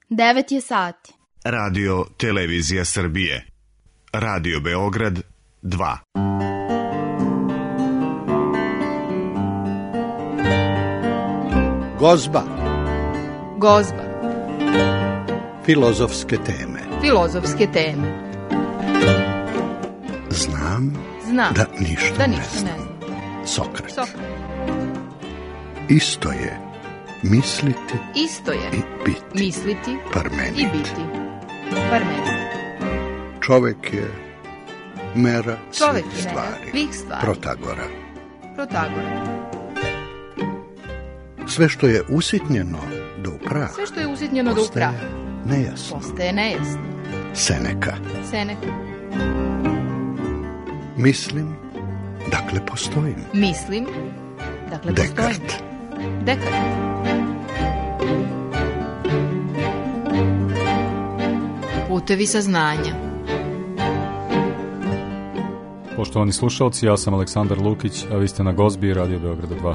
9 je sati. Radio Televizija Srbije. Radio Beograd 2. Gozba. Gozba. Filozofske teme. Filozofske teme. Znam da ništa ne znam. Sokrat. Isto je misliti i biti. Misliti Parmenid. i biti. Parmenid. Čovek je mera Čovek svih je mera svih stvari. Protagora. Sve što je usitnjeno do prah. Sve što je usitnjeno do prah. Postaje nejasno. Seneka. Mislim, dakle postojim. Descartes. Putevi saznanja. Poštovani slušalci, ja sam Aleksandar Lukić, a vi ste na Gozbi Radio Beograda 2.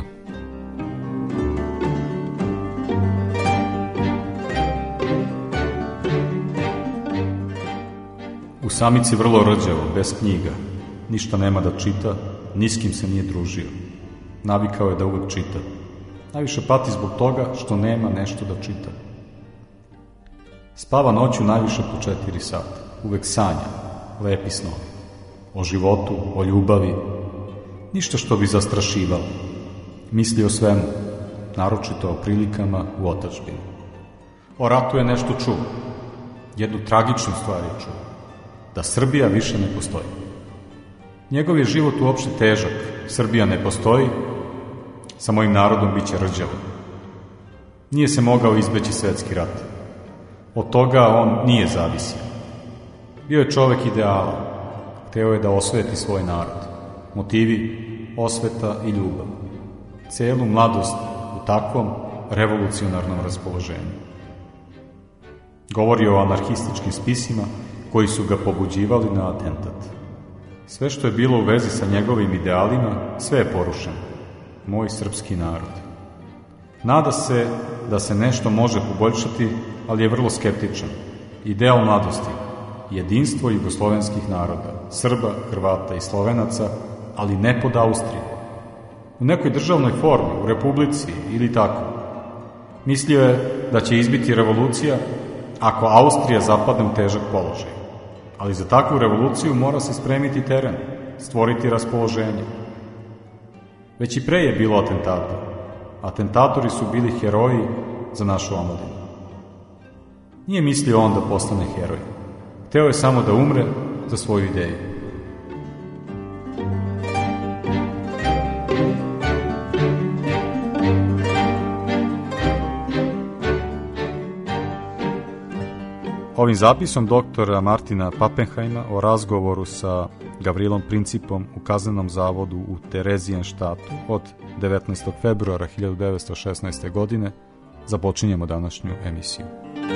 U samici vrlo rđavo, bez knjiga. Ništa nema da čita, ni s kim se nije družio. Navikao je da uvek čita. Najviše pati zbog toga što nema nešto da čita. Spava noću najviše po 4 sata. Uvek sanja, lepi snovi. O životu, o ljubavi. Ništa što bi zastrašivalo. Misli o svemu, naročito o prilikama u otadžbini. O ratu je nešto čuo. Jednu tragičnu stvar je čuo. Da Srbija više ne postoji. Njegov je život uopšte težak. Srbija ne postoji, sa mojim narodom bit će rđavo. Nije se mogao izbeći svetski rat. Od toga on nije zavisio. Bio je čovek ideala. Hteo je da osveti svoj narod. Motivi, osveta i ljubav. Celu mladost u takvom revolucionarnom raspoloženju. Govori o anarhističkim spisima koji su ga pobuđivali na atentat. Sve što je bilo u vezi sa njegovim idealima, sve je porušeno. Moj srpski narod. Nada se da se nešto može poboljšati, ali je vrlo skeptičan. Ideal mladosti, jedinstvo jugoslovenskih naroda, Srba, Hrvata i Slovenaca, ali ne pod Austrije. U nekoj državnoj formi, u republici ili tako. Mislio je da će izbiti revolucija ako Austrija zapadne u težak položaj. Ali za takvu revoluciju mora se spremiti teren, stvoriti raspoloženje. Već i pre je bilo atentata. Atentatori su bili heroji za našu omladinu. Nije mislio on da postane heroj. Hteo je samo da umre za svoju ideju. Ovim zapisom doktora Martina Pappenheima o razgovoru sa Gavrilom Principom u kaznenom zavodu u Terezijenštatu od 19. februara 1916. godine započinjemo današnju emisiju.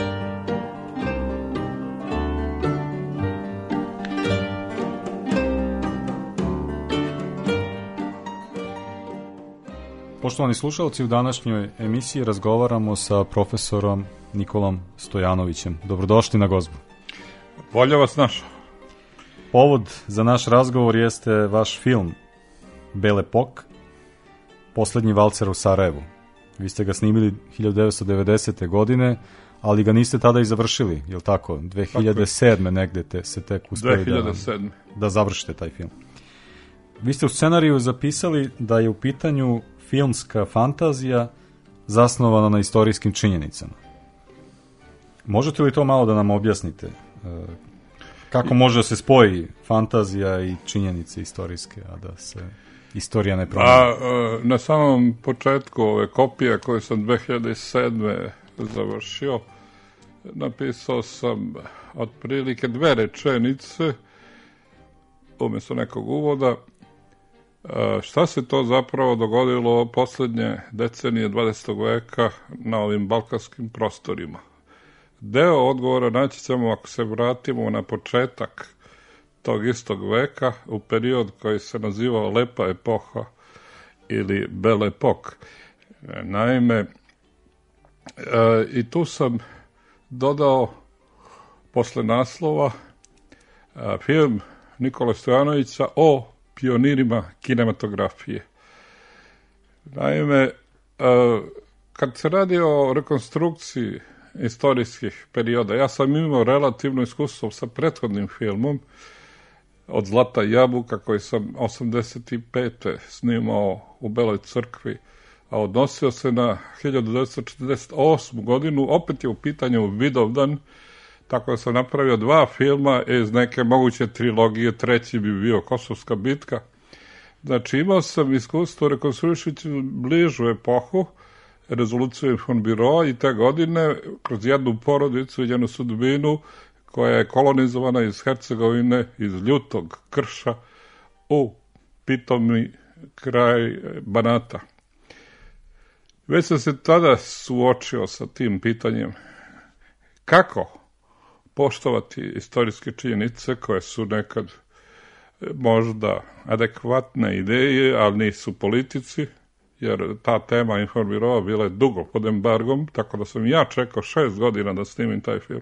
Poštovani slušalci, u današnjoj emisiji razgovaramo sa profesorom Nikolom Stojanovićem. Dobrodošli na Gozbu. Volja vas naša. Povod za naš razgovor jeste vaš film Belle Époque, Poslednji valcer u Sarajevu. Vi ste ga snimili 1990. godine, ali ga niste tada i završili, je li tako? 2007. negde se tek uspeli da završite taj film. Vi ste u scenariju zapisali da je u pitanju filmska fantazija zasnovana na istorijskim činjenicama. Možete li to malo da nam objasnite? Kako može da se spoji fantazija i činjenice istorijske, a da se istorija ne promeni? Na samom početku ove kopije koje sam 2007. završio, napisao sam otprilike 2 rečenice umjesto nekog uvoda. Šta se to zapravo dogodilo poslednje decenije 20. veka na ovim balkanskim prostorima? Deo odgovora naći ćemo ako se vratimo na početak tog istog veka, u period koji se nazivao Lepa epoha ili Belle Époque. Naime, i tu sam dodao posle naslova film Nikole Stojanovića o pionirima kinematografije. Naime, kad se radi o rekonstrukciji istorijskih perioda, ja sam imao relativno iskustvo sa prethodnim filmom Od Zlata i jabuka, koji sam 85. snimao u Beloj crkvi, a odnosio se na 1948. godinu, opet je u pitanju Vidovdan, tako da sam napravio 2 filma iz neke moguće trilogije, treći bi bio Kosovska bitka. Znači, imao sam iskustvo rekonstruišući bližu epohu, rezoluciju Informbiroa i te godine, kroz jednu porodicu i jednu sudbinu koja je kolonizovana iz Hercegovine, iz Ljutog krša u pitomi kraj Banata. Već sam se tada suočio sa tim pitanjem kako poštovati istorijske činjenice koje su nekad možda adekvatne ideje, ali nisu politici, jer ta tema Informirova bila je dugo pod embargom, tako da sam ja čekao 6 godina da snimim taj film.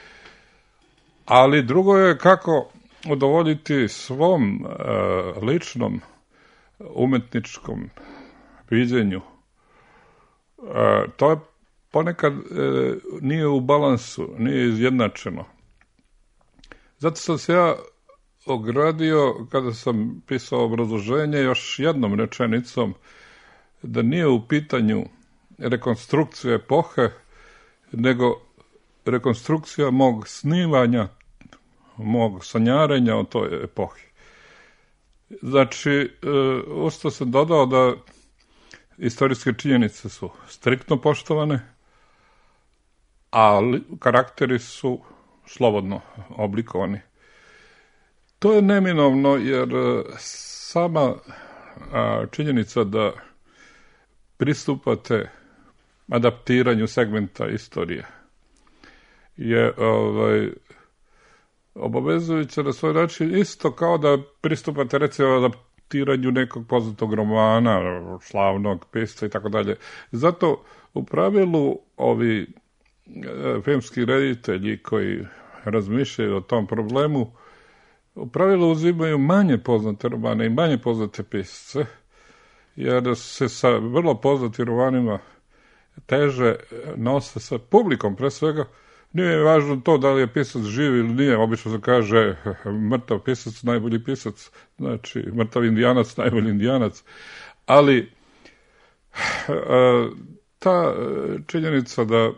Ali drugo je kako udovoljiti svom ličnom umetničkom viđenju. To je ponekad nije u balansu, nije izjednačeno. Zato sam se ja ogradio, kada sam pisao obrazloženje, još jednom rečenicom, da nije u pitanju rekonstrukcija epohe, nego rekonstrukcija mog snimanja, mog sanjarenja o toj epohi. Znači, usto sam dodao da istorijske činjenice su striktno poštovane, ali karakteri su slobodno oblikovani. To je neminovno, jer sama činjenica da pristupate adaptiranju segmenta istorije je obavezujuće na svoj način, isto kao da pristupate recimo adaptiranju nekog poznatog romana, slavnog pisca i tako dalje. Zato u pravilu ovi filmski reditelji koji razmišljaju o tom problemu u pravilu uzimaju manje poznate romane i manje poznate pisce, jer se sa vrlo poznatim romanima teže nose sa publikom, pre svega. Nije važno to da li je pisac živ ili nije, obično se kaže mrtav pisac, najbolji pisac, znači mrtav indijanac, najbolji indijanac, ali ta činjenica da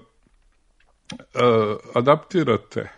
adaptirate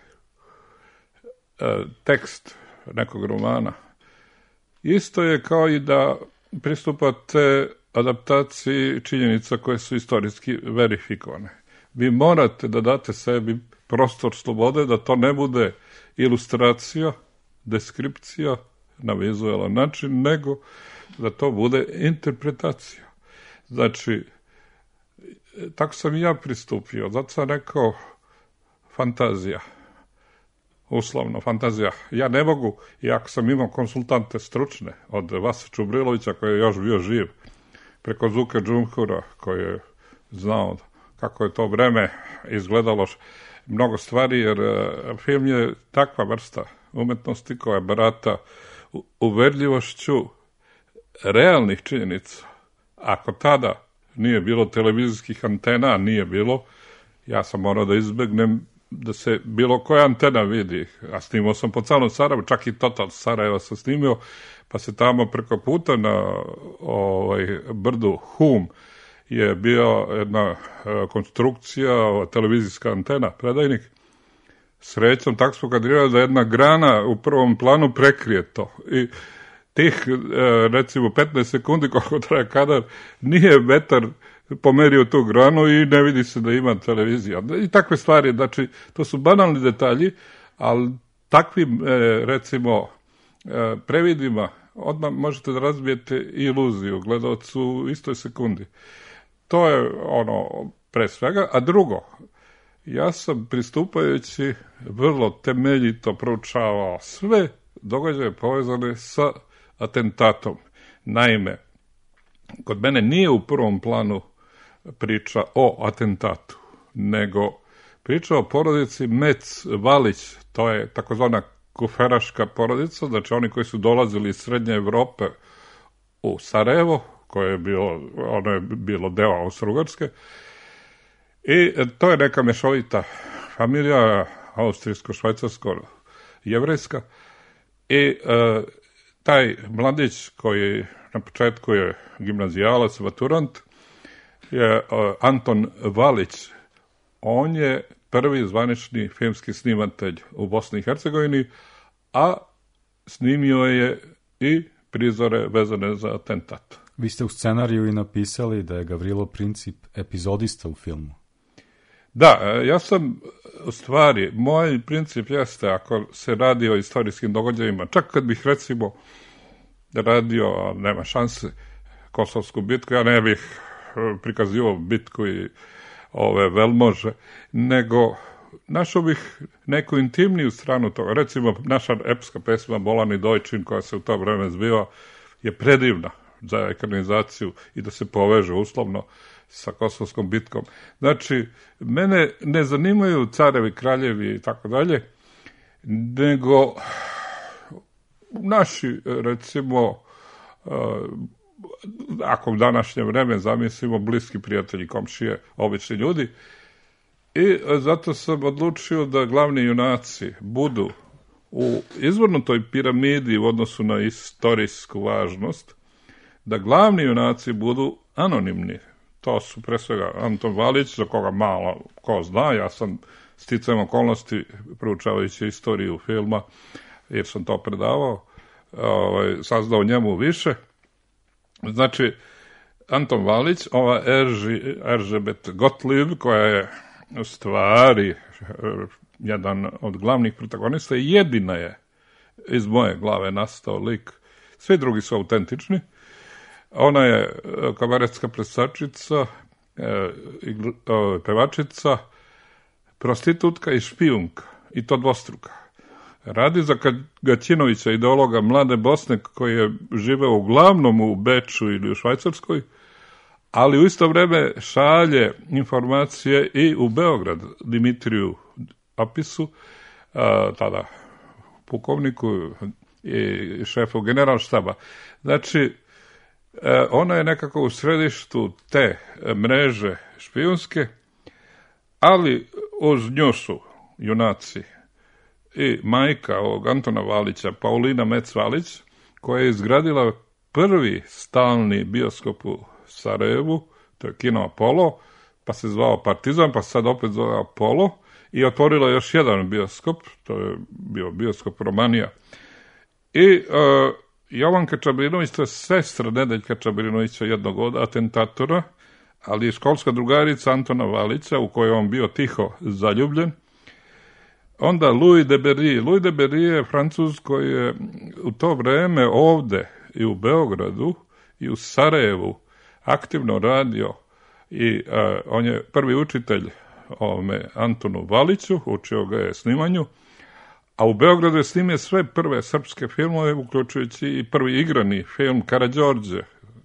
tekst nekog romana isto je kao i da pristupate adaptaciji činjenica koje su istorijski verifikovane. Vi morate da date sebi prostor slobode, da to ne bude ilustracija, deskripcija na vizualan način, nego da to bude interpretacija. Znači, tako sam i ja pristupio, zato sam rekao fantazija, uslovno fantazija. Ja ne mogu, iako sam imao konsultante stručne, od Vasa Čubrilovića koji je još bio živ, preko Zuka Džumhura koji je znao kako je to vreme izgledalo, mnogo stvari, jer film je takva vrsta umetnosti koja barata uverljivošću realnih činjenica. Ako tada nije bilo televizijskih antena, nije bilo, ja sam morao da izbegnem da se bilo koja antena vidi, a snimao sam po celom Sarajevu, čak i Total Sarajeva sam snimio, pa se tamo preko puta na brdu Hum je bio jedna konstrukcija, televizijska antena, predajnik. Srećom, tako smo kadrirali da jedna grana u prvom planu prekrije to. I tih, recimo, 15 sekundi koliko traje kadar, nije vetar pomerio tu granu i ne vidi se da ima televizija. I takve stvari, znači, to su banalni detalji, ali takvim, recimo, previdima odmah možete da razbijete iluziju gledalcu u istoj sekundi. To je ono pre svega. A drugo, ja sam pristupajući vrlo temeljito proučavao sve događaje povezane sa atentatom. Naime, kod mene nije u prvom planu priča o atentatu, nego pričao o porodici Mec-Valić, to je takozvana kuferaška porodica, znači oni koji su dolazili iz Srednje Evrope u Sarajevo, koje je bilo deo Austro-Ugarske, i to je neka mešovita familija, austrijsko-švajcarsko-jevrejska, i taj mladić koji na početku je gimnazijalac, maturant, je Anton Valić. On je prvi zvanični filmski snimatelj u Bosni i Hercegovini, a snimio je i prizore vezane za atentat. Vi ste u scenariju i napisali da je Gavrilo Princip epizodista u filmu. Da, ja sam, u stvari, moj princip jeste, ako se radi o istorijskim događajima, čak kad bih, recimo, radio, nema šanse, Kosovsku bitku, ja ne bih prikazivao bitku i ove velmože, nego našao bih neku intimniju stranu toga. Recimo, naša epska pesma Bolani Dojčin, koja se u to vreme zbiva, je predivna za ekranizaciju i da se poveže uslovno sa Kosovskom bitkom. Znači, mene ne zanimaju carevi, kraljevi i tako dalje, nego naši, recimo, ako u današnje vreme zamislimo, bliski prijatelji, komšije, obični ljudi. I zato sam odlučio da glavni junaci budu u izvornutoj piramidi u odnosu na istorijsku važnost, da glavni junaci budu anonimni. To su pre svega Anton Valić, za koga malo ko zna, ja sam sticajem okolnosti, proučavajući istoriju filma, jer sam to predavao, saznao njemu više. Znači, Anton Valić, ova Erzsébet Gottlieb, koja je u stvari jedan od glavnih protagonista, jedina je iz moje glave nastao lik. Svi drugi su autentični. Ona je kabaretska plesačica, pevačica, prostitutka i špijunka, i to dvostruka. Radi za Gaćinovića, ideologa Mlade Bosne, koji je živeo uglavnom u Beču ili u Švajcarskoj, ali u isto vreme šalje informacije i u Beograd Dimitriju Apisu, tada pukovniku i šefu generalštaba. Znači, ona je nekako u središtu te mreže špijunske, ali uz nju su junaci i majka ovog Antona Valića, Paulina Mec-Valić, koja je izgradila prvi stalni bioskop u Sarajevu, to je Kino Apollo, pa se zvao Partizan, pa se sad opet zove Apollo, i otvorila još jedan bioskop, to je bio bioskop Romanija. I Jovanka Čabrinović, to je sestra Nedeljka Čabrinovića, jednog od atentatora, ali je školska drugarica Antona Valića, u kojoj on bio tiho zaljubljen. Onda Louis de Berry. Louis de Berry je Francuz koji je u to vreme ovde i u Beogradu i u Sarajevu aktivno radio i on je prvi učitelj Antonu Valiću, učio ga je snimanju, a u Beogradu je snimio sve prve srpske filmove, uključujući i prvi igrani film Karađorđe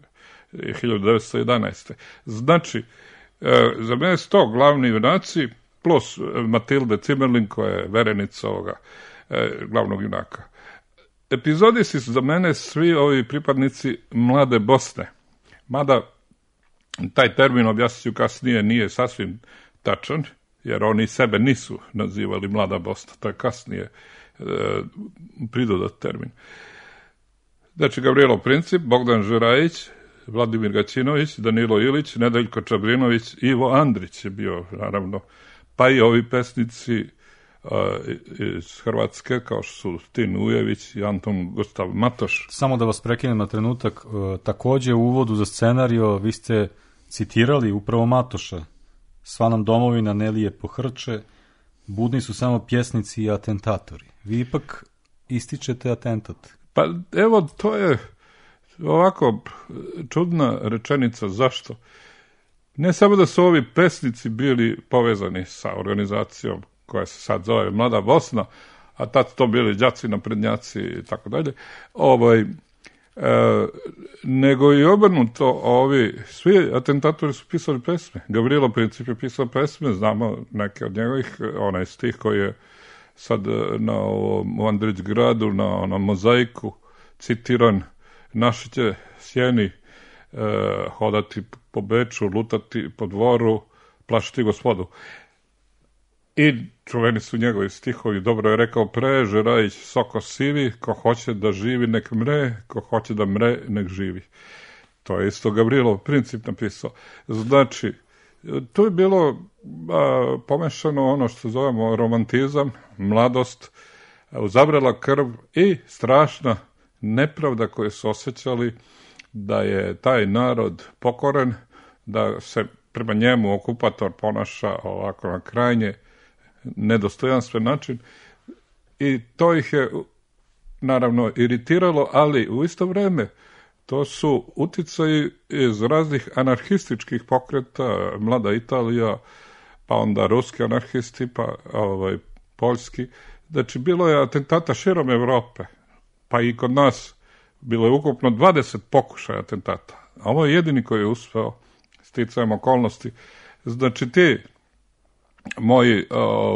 1911. Znači, za mene su to glavni junaci, plus Matilde Cimerlin, koja je verenica ovoga glavnog junaka. Epizodisti su za mene svi ovi pripadnici Mlade Bosne. Mada taj termin, objasnit ću kasnije, nije sasvim tačan, jer oni sebe nisu nazivali Mlada Bosna. To je kasnije pridodat termin. Znači, Gavrilo Princip, Bogdan Žerajić, Vladimir Gaćinović, Danilo Ilić, Nedeljko Čabrinović, Ivo Andrić je bio, naravno, pa i ovi pesnici iz Hrvatske, kao što su Tin Ujević i Anton Gustav Matoš. Samo da vas prekinem na trenutak, takođe u uvodu za scenario vi ste citirali upravo Matoša. Sva nam domovina ne lije pohrče, budni su samo pjesnici i atentatori. Vi ipak ističete atentat. Pa evo, to je ovako čudna rečenica. Zašto? Ne samo da su ovi pesnici bili povezani sa organizacijom koja se sad zove Mlada Bosna, a tad to bili đaci, naprednjaci i tako dalje, nego i obrnuto, svi atentatori su pisali pesme. Gavrilo Princip je pisao pesme, znamo neke od njegovih, onaj stih koji je sad u Andrić gradu, na mozaiku, citiran: naši će sjeni hodati po Beču, lutati po dvoru, plašiti gospodu. I čuveni su njegovi stihovi, dobro je rekao Preže Rajić, soko sivi, ko hoće da živi nek mre, ko hoće da mre nek živi. To je isto Gavrilov Princip napisao. Znači, tu je bilo pomešano ono što zovemo romantizam, mladost, uzabrala krv i strašna nepravda koju su osjećali da je taj narod pokoren, da se prema njemu okupator ponaša ovako na krajnje nedostojanstven način, i to ih je naravno iritiralo, ali u isto vrijeme to su uticaji iz raznih anarhističkih pokreta, Mlada Italija, pa onda ruski anarhisti, pa poljski. Znači, bilo je atentata širom Evrope, pa i kod nas bilo je ukupno 20 pokušaja atentata. A ovo je jedini koji je uspeo sticajem okolnosti. Znači, ti moji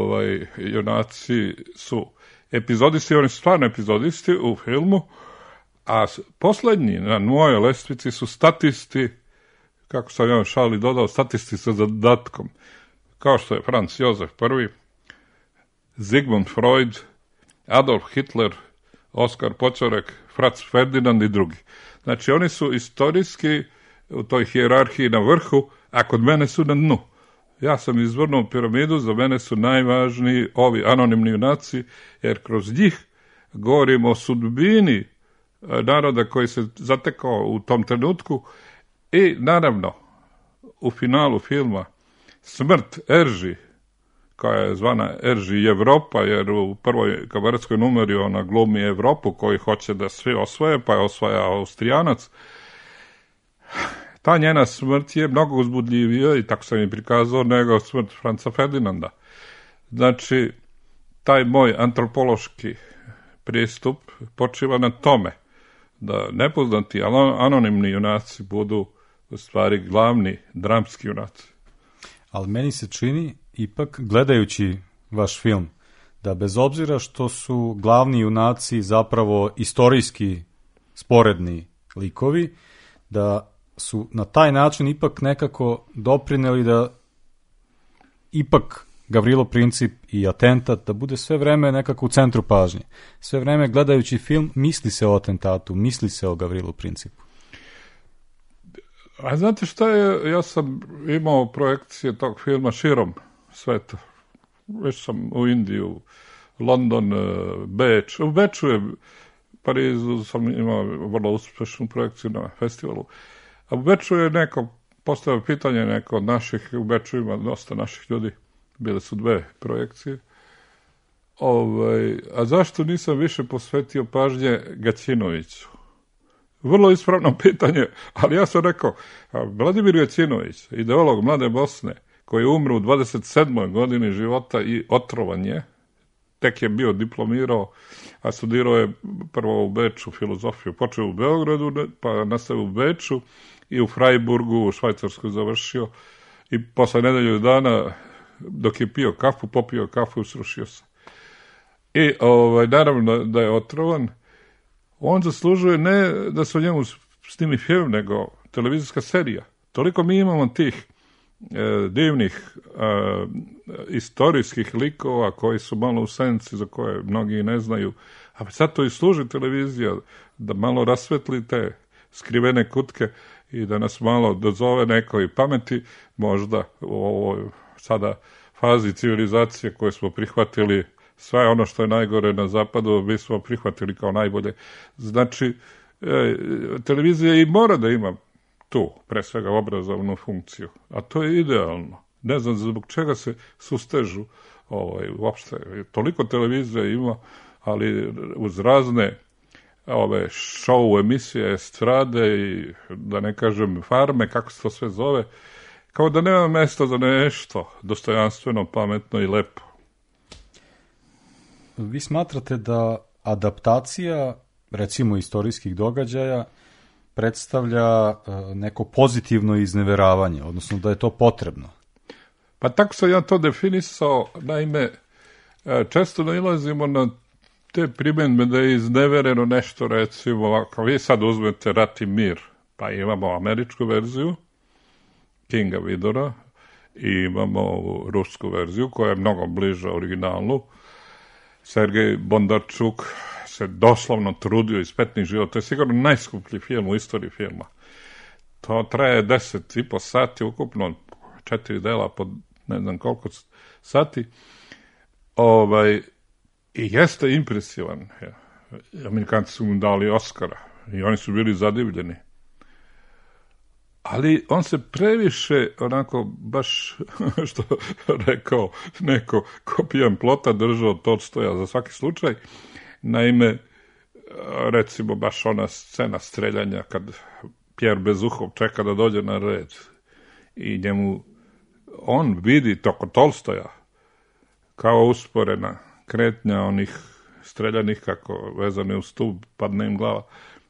junaci su epizodisti, oni su stvarno epizodisti u filmu, a posljednji na mojoj lestvici su statisti, kako sam ja šali dodao, statisti sa zadatkom, kao što je Franz Josef I, Sigmund Freud, Adolf Hitler, Oskar Poćorek, Franz Ferdinand i drugi. Znači, oni su istorijski u toj hijerarhiji na vrhu, a kod mene su na dnu. Ja sam izvrnuo piramidu, za mene su najvažniji ovi anonimni junaci, jer kroz njih govorimo o sudbini naroda koji se zatekao u tom trenutku i naravno u finalu filma smrt Erži, koja je zvana Erži Evropa, jer u prvoj kabaretskoj numeri ona glumi Evropu koji hoće da svi osvoje, pa je osvaja Austrijanac. Ta njena smrt je mnogo uzbudljivija, i tako sam je prikazao, nego smrt Franca Ferdinanda. Znači, taj moj antropološki pristup počiva na tome da nepoznati, anonimni junaci budu u stvari glavni dramski junaci. Ali meni se čini, ipak gledajući vaš film, da bez obzira što su glavni junaci zapravo istorijski sporedni likovi, da su na taj način ipak nekako doprineli da ipak Gavrilo Princip i atentat da bude sve vreme nekako u centru pažnje. Sve vreme gledajući film misli se o atentatu, misli se o Gavrilu Principu. A znate šta je, ja sam imao projekcije tog filma širom sveta. Već sam u Indiju, London, Beč. U Beču je, Parizu sam imao vrlo uspješnu projekciju na festivalu. A u Beču je neko postavio pitanje, neko od naših, u Beču ima dosta naših ljudi, bile su 2 projekcije. A zašto nisam više posvetio pažnje Gacinoviću? Vrlo ispravno pitanje, ali ja sam rekao, Vladimir Gacinović, ideolog Mlade Bosne, koji je umro u 27. godini života i otrovan je, tek je bio diplomirao, a studirao je prvo u Beču filozofiju, počeo u Beogradu, pa nastavio u Beču i u Freiburgu, u Švajcarskoj završio, i posle nedelju dana, dok je popio kafu i srušio se. I naravno da je otrovan. On zaslužuje ne da se o njemu snimi film, nego televizijska serija. Toliko mi imamo tih divnih istorijskih likova koji su malo u senci, za koje mnogi ne znaju. A sad to i služi televizija, da malo rasvetli te skrivene kutke i da nas malo dozove nekoj pameti, možda u ovoj sada fazi civilizacije koje smo prihvatili, sve ono što je najgore na zapadu mi smo prihvatili kao najbolje. Znači, televizija i mora da ima tu, pre svega, obrazovnu funkciju, a to je idealno. Ne znam zbog čega se sustežu uopšte. Toliko televizija ima, ali uz razne show, emisije, estrade i da ne kažem farme, kako se to sve zove, kao da nema mesta za nešto dostojanstveno, pametno i lepo. Vi smatrate da adaptacija recimo istorijskih događaja predstavlja neko pozitivno izneveravanje, odnosno da je to potrebno. Pa tako sam ja to definisao, naime, često nailazimo na te primjedbe da je iznevereno nešto, recimo, ako vi sad uzmete Rat i mir, pa imamo američku verziju Kinga Vidora i imamo ovu rusku verziju koja je mnogo bliža originalu. Sergej Bondarčuk se doslovno trudio iz petnih života. To je sigurno najskuplji film u istoriji filma. To traje 10,5 sati, ukupno 4 dela po ne znam koliko sati. I jeste impresivan. Amerikanci su mu dali Oscara i oni su bili zadivljeni. Ali on se previše, onako, baš što rekao neko, ko pijan plota držao Tolstoja za svaki slučaj. Naime, recimo, baš ona scena streljanja kad Pierre Bezukhov čeka da dođe na red i njemu on vidi to kod Tolstoja kao usporena kretnja onih streljanih kako vezane u stup, padne im glava.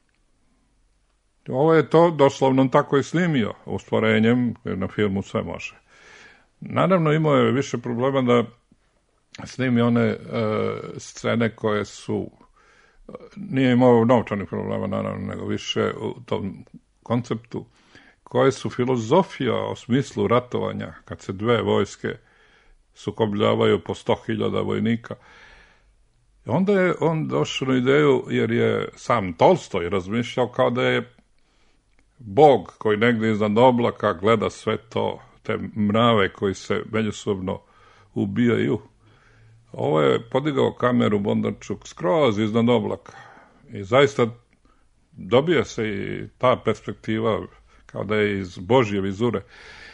Ovo je to doslovno tako i snimio, usporenjem, jer na filmu sve može. Naravno, imao je više problema da snimi one scene koje su, nije imao novčanih problema, naravno, nego više u tom konceptu, koje su filozofija o smislu ratovanja, kad se dve vojske sukobljavaju po 100.000 vojnika. Onda je on došao na ideju, jer je sam Tolstoj razmišljao kao da je Bog koji negdje iznad oblaka gleda sve to, te mrave koji se međusobno ubijaju. Ovo je podigao kameru Bondarčuk skroz iznad oblaka. I zaista dobija se i ta perspektiva kao da je iz Božje vizure.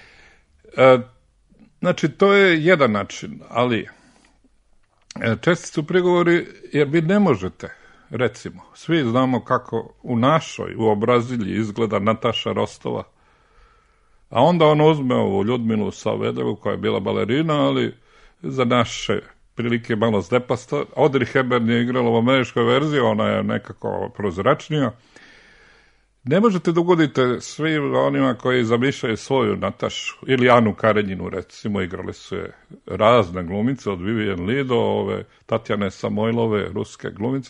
Znači, to je jedan način, ali česti su prigovori jer vi ne možete, recimo, svi znamo kako u našoj, u Obrazilji izgleda Nataša Rostova, a onda on uzme ovu Ljudmilu Saveljevu koja je bila balerina, ali za naše prilike malo zdepasta. Audrey Hepburn je igrala u američkoj verziji, ona je nekako prozračnija. Ne možete da ugodite svim onima koji zamišljaju svoju Natašu, ili Anu Karenjinu, recimo, igrali su je razne glumice, od Vivian Lee do ove Tatjane Samojlove, ruske glumice.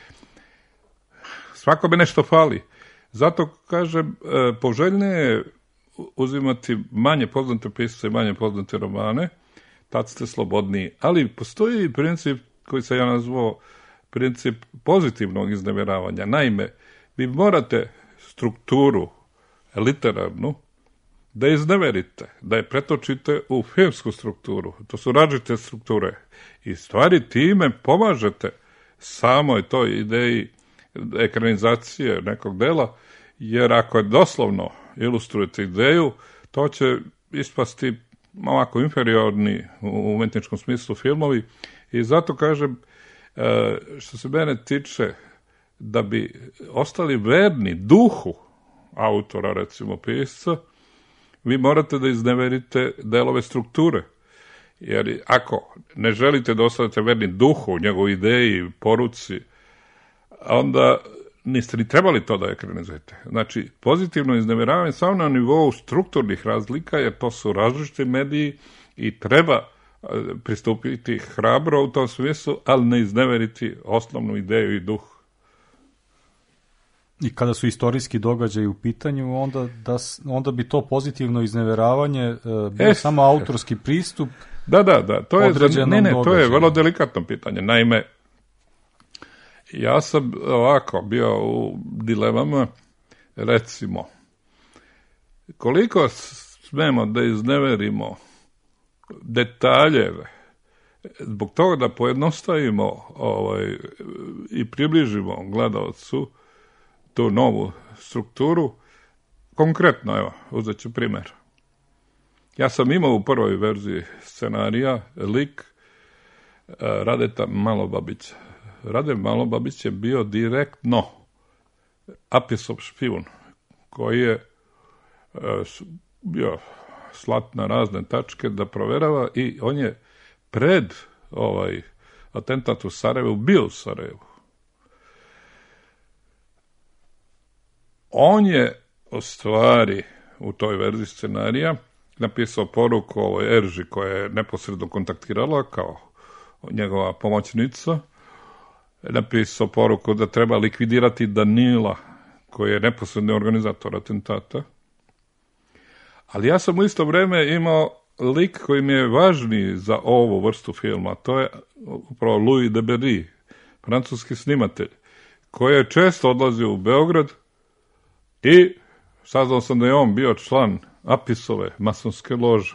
Svakome nešto fali. Zato, kažem, poželjnije je uzimati manje poznate pisce i manje poznate romane, tad ste slobodniji. Ali postoji i princip koji se ja nazvao princip pozitivnog izneveravanja. Naime, vi morate strukturu literarnu da izneverite, da je pretočite u filmsku strukturu. To su različite strukture. I stvari time pomažete samoj toj ideji ekranizacije nekog dela, jer ako je doslovno ilustrujete ideju, to će ispasti ovako inferiorni u umetničkom smislu filmovi. I zato kažem, što se mene tiče, da bi ostali verni duhu autora, recimo pisca, vi morate da izneverite delove strukture. Jer ako ne želite da ostanete verni duhu, njegovoj ideji, poruci, onda niste ni trebali to da ekranizujete. Znači, pozitivno izneveravanje samo na nivou strukturnih razlika, jer to su različiti mediji i treba pristupiti hrabro u tom smislu, ali ne izneveriti osnovnu ideju i duh. I kada su istorijski događaji u pitanju, onda bi to pozitivno izneveravanje bio samo autorski pristup. Da, to je to je vrlo delikatno pitanje. Naime, ja sam ovako bio u dilemama, recimo, koliko smemo da izneverimo detaljeve zbog toga da pojednostavimo i približimo gledalcu tu novu strukturu. Konkretno, evo, uzet ću primjer. Ja sam imao u prvoj verziji scenarija lik Radeta Malobabića. Rade Malobabić je bio direktno Apisov špijun, koji je bio slat na razne tačke da proverava i on je pred atentat u Sarajevu bio u Sarajevu. On je u stvari u toj verziji scenarija napisao poruku ovoj Erži koja je neposredno kontaktirala kao njegova pomoćnica, napisao poruku da treba likvidirati Danila koji je neposredni organizator atentata. Ali ja sam u isto vreme imao lik koji mi je važniji za ovu vrstu filma, to je upravo Louis Deberry, francuski snimatelj, koji je često odlazio u Beograd i saznao sam da je on bio član Apisove masonske lože.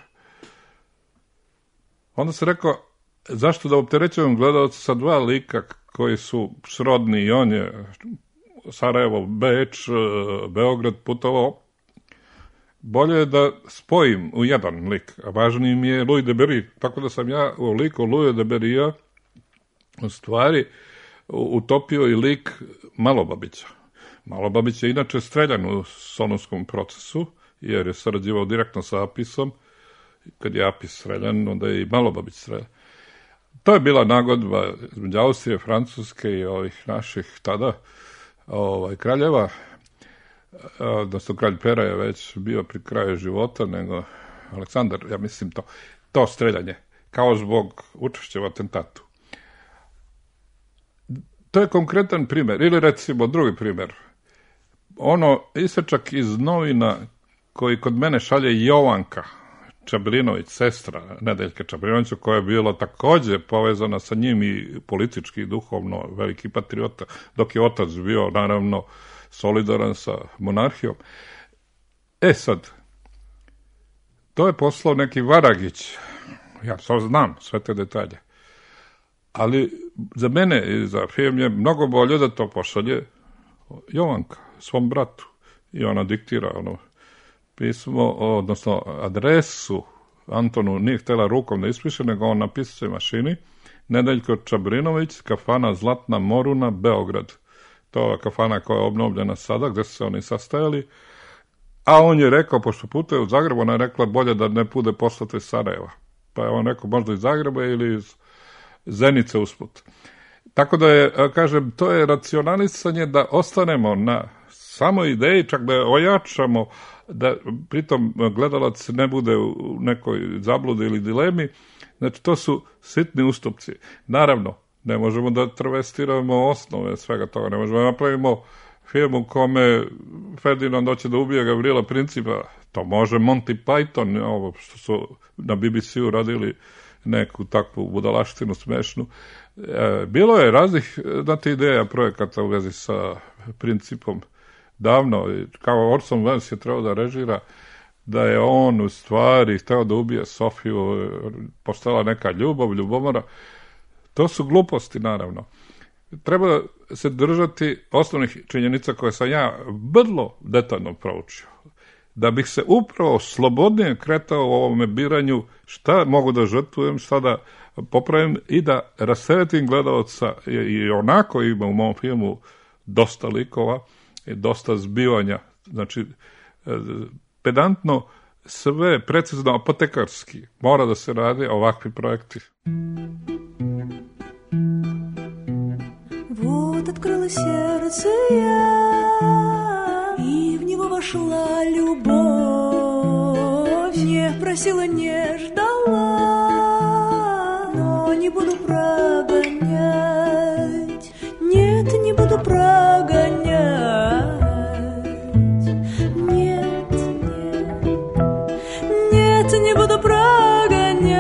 Onda se rekao, zašto da opterećujem gledalce sa dva lika koji su srodni i on je Sarajevo, Beč, Beograd putovao. Bolje je da spojim u jedan lik, a važniji mi je Louis Deberry, tako da sam ja u liku Louis Deberrya u stvari utopio i lik Malobabića. Malobabić je inače streljan u Solunskom procesu, jer je sarađivao direktno sa Apisom. Kad je Apis streljan, onda je i Malobabić streljan. To je bila nagodba između Austrije, Francuske i ovih naših tada kraljeva. Odnosno, kralj Pera je već bio pri kraju života, nego Aleksandar, ja mislim to streljanje, kao zbog učešća u atentatu. To je konkretan primjer, ili recimo drugi primjer. Ono isečak iz novina koji kod mene šalje Jovanka Čabrinović, sestra Nedeljke Čabrinovića, koja je bila također povezana sa njim i politički i duhovno veliki patriota, dok je otac bio naravno solidaran sa monarhijom. Sad, to je poslao neki Varagić, ja znam sve te detalje, ali za mene i za film je mnogo bolje da to pošalje Jovanka svom bratu i ona diktira pismo, odnosno adresu Antonu nije htjela rukom da ispiše, nego on napisao mašini Nedeljko Čabrinović, kafana Zlatna Moruna, Beograd. To je kafana koja je obnovljena sada, gdje su se oni sastajali, a on je rekao, pošto putuje u Zagrebu, ona je rekla bolje da ne bude poslata iz Sarajeva. Pa je on rekao možda iz Zagreba ili iz Zenice usput. Tako da je, kažem, to je racionalisanje da ostanemo na samoj ideji, čak da je ojačamo, da pritom gledalac ne bude u nekoj zabludi ili dilemi. Znači, to su sitni ustupci. Naravno, ne možemo da travestiramo osnove svega toga. Ne možemo da napravimo film u kome Ferdinand hoće da ubije Gavrila Principa. To može Monty Python, ovo što su na BBC-u radili neku takvu budalaštinu smešnu. Bilo je raznih ideja projekata u vezi sa Principom davno, kao Orson Welles je trebao da režira, da je on u stvari hteo da ubije Sofiju, postala neka ljubomora. To su gluposti, naravno. Treba se držati osnovnih činjenica koje sam ja vrlo detaljno proučio. Da bih se upravo slobodnije kretao u ovome biranju šta mogu da žrtvujem, šta da popravim i da rasteretim gledalca. I onako ima u mom filmu dosta likova i dosta zbivanja. Znači, pedantno, sve precizno apotekarski. Mora da se radi ovakvi projekti. Вот открыла сердце я, и в него вошла любовь. Не просила, не ждала, но не буду прогонять. Нет, не буду прогонять. Нет, нет, нет, не буду прогонять.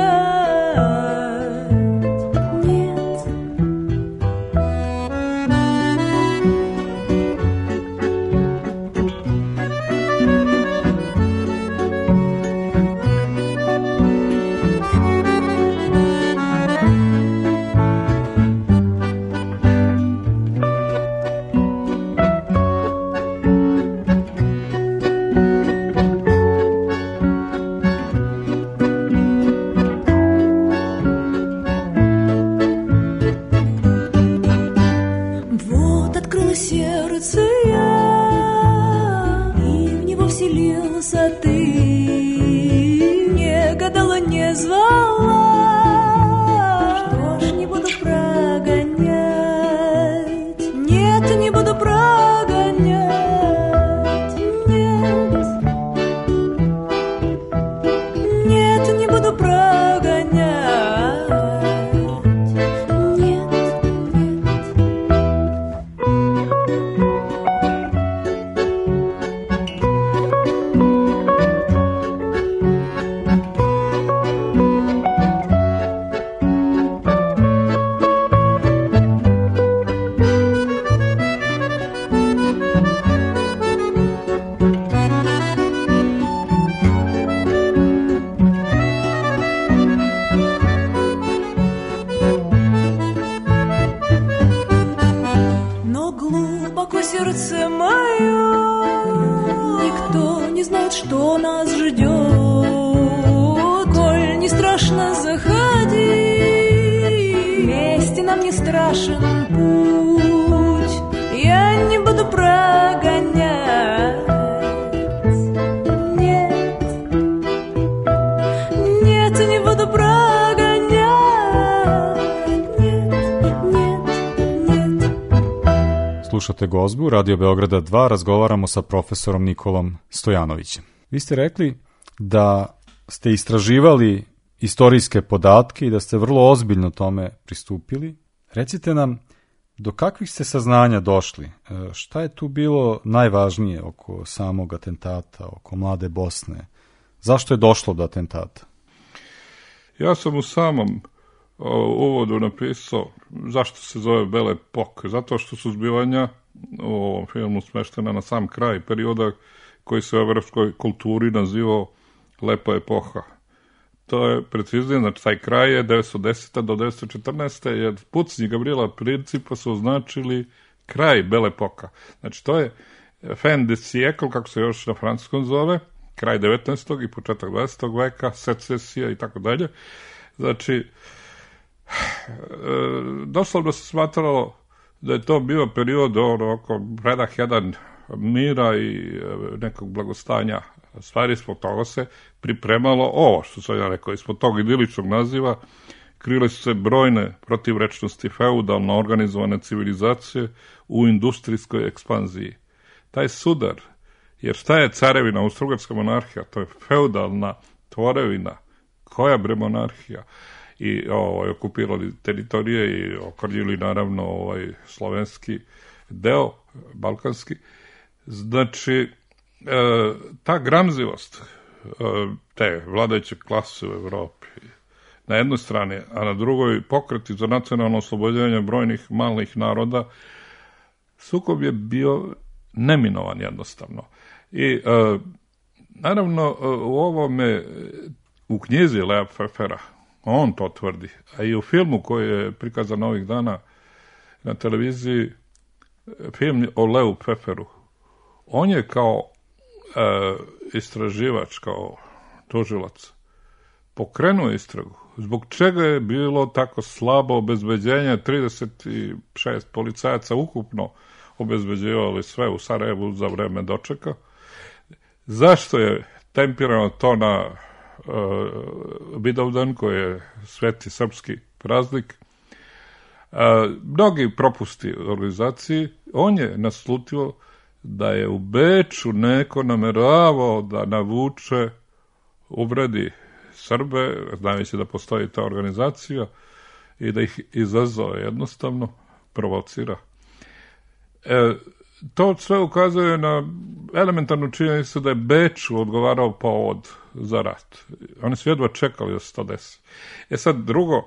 что нас ждет. Коль не страшно, заходи, вместе нам не страшен путь. Я не буду прогонять. Нет, нет, не буду прогонять. Нет, нет, нет. Slušate Gozbu, Radio Beograda 2, razgovaramo sa profesorom Nikolom Stojanovićem. Vi ste rekli da ste istraživali istorijske podatke i da ste vrlo ozbiljno tome pristupili. Recite nam, do kakvih ste saznanja došli? Šta je tu bilo najvažnije oko samog atentata, oko Mlade Bosne? Zašto je došlo do atentata? Ja sam u samom uvodu napisao zašto se zove Belle Époque. Zato što su zbivanja u ovom filmu smeštena na sam kraj perioda koji se u evropskoj kulturi nazivao Lepa epoha. To je preciznije, znači taj kraj je 910. do 914. jer pucnji Gabriela Principa su označili kraj Belle Époque. Znači to je fin de siècle, kako se još na francuskom zove, kraj 19. i početak 20. veka, secesija i tako dalje. Znači, doslovno se smatralo da je to bio period oko predah jedan mira i nekog blagostanja stvari. Ispod toga se pripremalo ovo što sam ja rekao, ispod tog idiličnog naziva krile su se brojne protivrečnosti feudalno organizovane civilizacije u industrijskoj ekspanziji. Taj sudar, jer šta je carevina, austrougarska monarhija, to je feudalna tvorevina, koja bre monarhija, i okupirali teritorije i okrnjili naravno slovenski deo, balkanski. Znači, ta gramzivost te vladajuće klase u Evropi na jednoj strani, a na drugoj pokreti za nacionalno oslobođenje brojnih malih naroda, sukob je bio neminovan jednostavno. I naravno u ovome, u knjizi Lea Pfeffera, on to tvrdi, a i u filmu koji je prikazan ovih dana na televiziji, film o Leu Pfefferu, on je kao istraživač, kao tužilac, pokrenuo istragu. Zbog čega je bilo tako slabo obezbeđenje, 36 policajaca ukupno obezbeđivali sve u Sarajevu za vreme dočeka. Zašto je tempirano to na Vidovdan, koji je sveti srpski praznik? Mnogi propusti organizaciji. On je naslutio da je u Beču neko nameravao da navuče, uvredi Srbe, znajući da postoji ta organizacija, i da ih izazove jednostavno, provocira. To sve ukazuje na elementarnu činjenicu da je Beču odgovarao povod za rat. Oni su jedva čekali da se to desi. Sad drugo,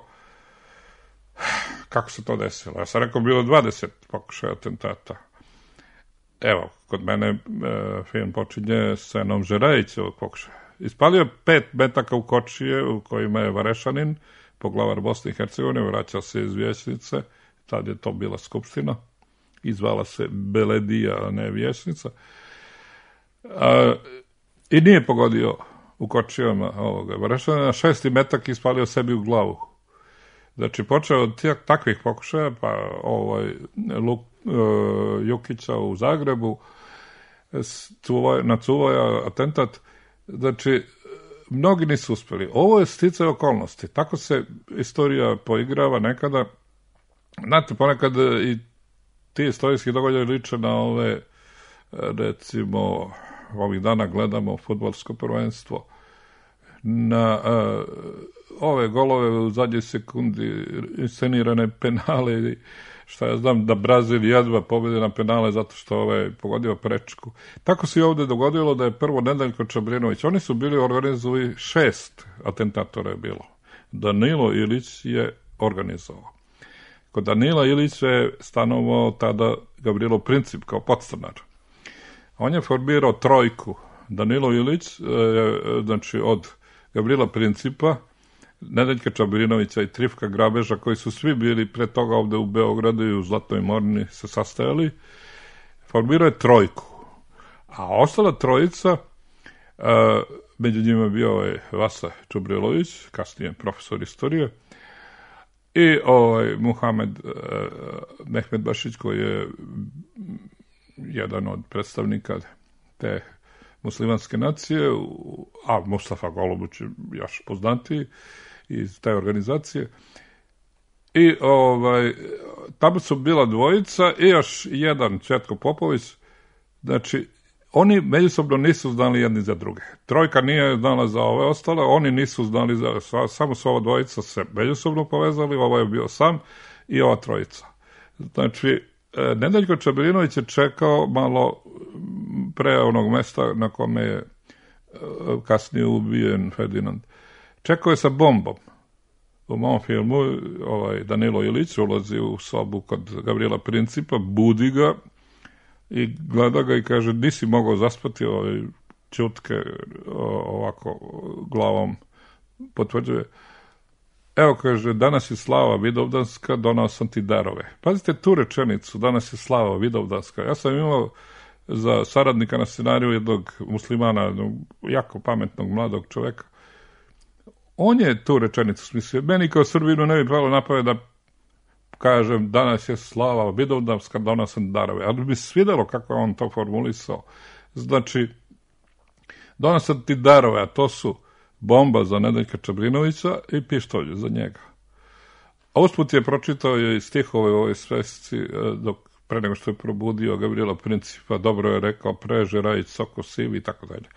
kako se to desilo? Ja sam rekao, bilo 20 pokušaja atentata. Evo, kod mene film počinje scenom Žerajićevog pokušaja. Ispalio 5 metaka u kočije u kojima je Varešanin, poglavar Bosne i Hercegovine, vraćao se iz vijećnice, tad je to bila skupština, izvala se Beledija, a ne vijećnica, i nije pogodio u kočijama ovoga Varešanina, 6. metak ispalio sebi u glavu. Znači, počeo od takvih pokušaja, pa Jukića u Zagrebu, na Cuvoja atentat. Znači, mnogi nisu uspjeli. Ovo je sticaj okolnosti. Tako se istorija poigrava nekada. Znate, ponekad i ti istorijski događaji liče na ove, recimo, ovih dana gledamo fudbalsko prvenstvo, na ove golove u zadnjoj sekundi, inscenirane penale, šta ja znam, da Brazil jedva pobjede na penale zato što je pogodio prečku. Tako se i ovdje dogodilo da je prvo Nedeljko Čabrinović. Oni su bili organizovali 6 atentatora je bilo. Danilo Ilić je organizovao. Kod Danila Ilića je stanovao tada Gabrielo Princip kao podstanar. On je formirao trojku. Danilo Ilić, znači od Gabriela Principa, Nedeljka Čabrinovića i Trifka Grabeža, koji su svi bili pre toga ovde u Beogradu i u Zlatnoj Morni se sastajali, formirao je trojku. A ostala trojica, Među njima je bio Vasa Čubrilović, kasnije profesor istorije, i Muhamed Mehmed Bašić, koji je jedan od predstavnika te muslimanske nacije, a Mustafa Golubić je još poznatiji iz te organizacije. I tamo su bila dvojica i još jedan, Cvetko Popović. Znači, oni međusobno nisu znali jedni za druge. Trojka nije znala za ove ostale, oni nisu znali samo su ova dvojica se međusobno povezali, ovo je bio sam i ova trojica. Znači, Nedeljko Čebrinović je čekao malo pre onog mesta na kome je kasnije ubijen Ferdinand. Čekao je sa bombom. U mom filmu Danilo Ilić ulazi u sobu kod Gavrila Principa, budi ga i gleda ga i kaže, nisi mogao zaspati, ćutke ovako glavom potvrđuje. Evo, kaže, danas je slava Vidovdanska, donao sam ti darove. Pazite tu rečenicu, danas je slava Vidovdanska. Ja sam imao za saradnika na scenariju jednog muslimana, jednog jako pametnog mladog čoveka. On je tu rečenicu smislio. Meni kao Srbinu ne bi pravo napamet da kažem, danas je slava Vidovdanska, donao sam darove. Ali bi svidelo kako on to formulisao. Znači, donao sam ti darove, a to su bomba za Nedeljka Čebrinovića i pištolj za njega. A usput je pročitao i stihove u ovoj svesci dok pre nego što je probudio Gavrila Principa, dobro je rekao, preže Rajić, Soko Sivi i tako dalje.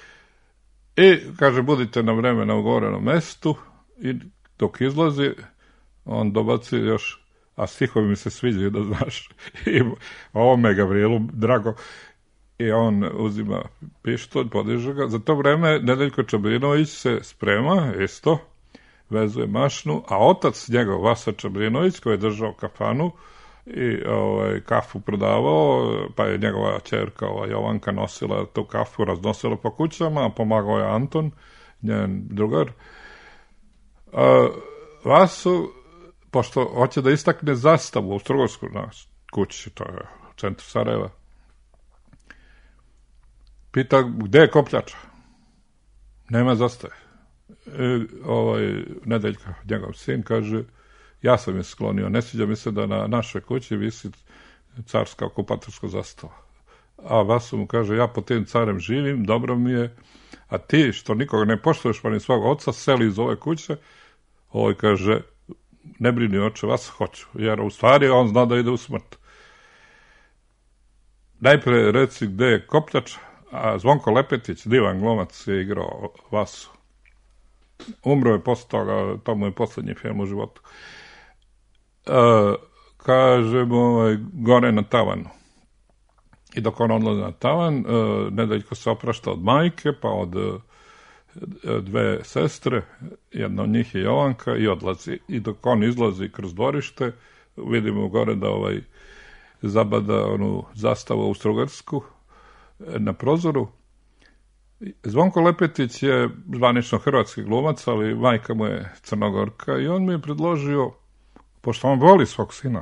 I kaže, budite na vreme na ugovorenom mestu i dok izlazi, on dobaci još, a stihovi mi se sviđaju da znaš, i ovome Gavrilu drago, i on uzima pištolj, podiže ga. Za to vreme Nedeljko Čebrinović se sprema, isto, vezuje mašnu, a otac njegov, Vasa Čebrinović, koji je držao kafanu i kafu prodavao, pa je njegova ćerka Jovanka nosila tu kafu, raznosila po kućama, a pomagao je Anton, njen drugar. Vasu, pošto hoće da istakne zastavu u Strugovsku na kući, to je u centru Sarajeva, pita, gde je kopljača? Nema zastave. Nedeljka, njegov sin, kaže, ja sam je sklonio, ne sviđa mi se da na našoj kući visi carska okupatorska zastava. A Vasu mu kaže, ja po tim carem živim, dobro mi je, a ti što nikoga ne poštuješ pa ni svog oca, seli iz ove kuće. Kaže, ne brini oče, vas hoću, jer u stvari on zna da ide u smrt. Najpre reci gde je kopljača, a Zvonko Lepetić, divan glumac, je igrao Vasu. Umro je posle toga, to mu je poslednji film u životu. Kaže mu, gore na tavanu. I dok on odlazi na tavan, Nedeljko se oprašta od majke, pa od dve sestre, jedna od njih je Jovanka, i odlazi. I dok on izlazi kroz dvorište, vidimo gore da zabada onu zastavu austrougarsku na prozoru. Zvonko Lepetić je zvanično hrvatski glumac, ali majka mu je Crnogorka, i on mi je predložio, pošto on voli svog sina,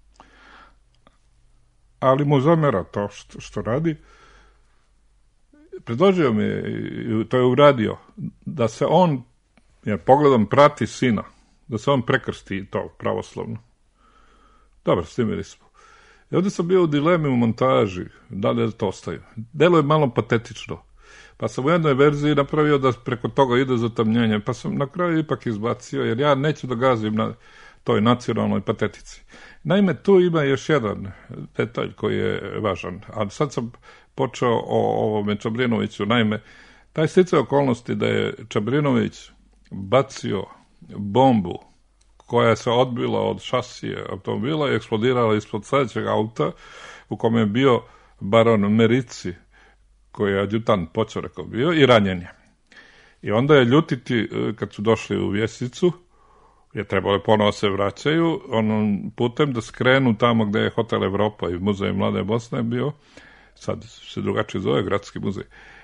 ali mu zamera to što radi, predložio mi je, i to je uradio, da se on, jer pogledom prati sina, da se on prekrsti to pravoslavno. Dobro, snimili smo. I ovdje sam bio u dilemi u montaži, da li to ostaje. Delo je malo patetično. Pa sam u jednoj verziji napravio da preko toga ide zatamnjenje, pa sam na kraju ipak izbacio, jer ja neću da gazim na toj nacionalnoj patetici. Naime, tu ima još jedan detalj koji je važan, a sad sam počeo o ovome Čabrinoviću. Naime, taj sticaj okolnosti da je Čabrinović bacio bombu koja se odbila od šasije automobila i eksplodirala ispod sledećeg auta u kome je bio baron Merici, koji je adjutant Poćoreka bio, i ranjen je. I onda je ljutiti, kad su došli u Vjesicu, je trebalo ponovo se vraćaju, onom putem da skrenu tamo gde je Hotel Evropa i muzej Mlade Bosne bio, sad se drugačije zove, Gradski muzej.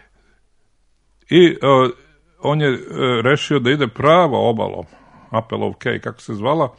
I on je rešio da ide pravo obalom, Apelov Kej, kako se zvala,